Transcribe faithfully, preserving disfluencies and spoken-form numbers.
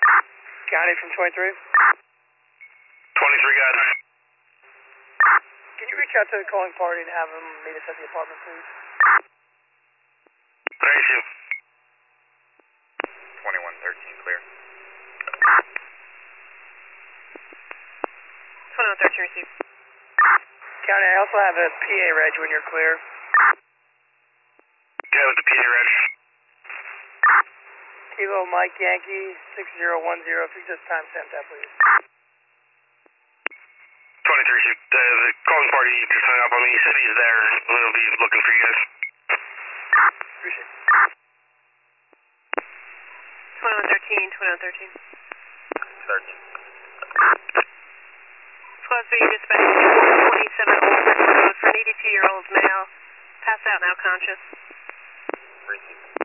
County from twenty-three. twenty-three, got it. Can you reach out to the calling party and have them meet us at the apartment, please? Thank you. twenty-one thirteen, clear. twenty-one thirteen, received. County, I also have a P A reg when you're clear. Okay, with the P A reg. Kilo Mike Yankee six zero one zero. If you just timestamp that, please. twenty-three, shoot. Uh, the calling party just hung up on me. He said he's there. We'll be looking for you guys. Appreciate it. twenty-one thirteen, twenty-one thirteen. thirteen. Squad three, dispatch one twenty-seven Old Brick Road for an eighty-two-year-old male. Passed out, now conscious. Received.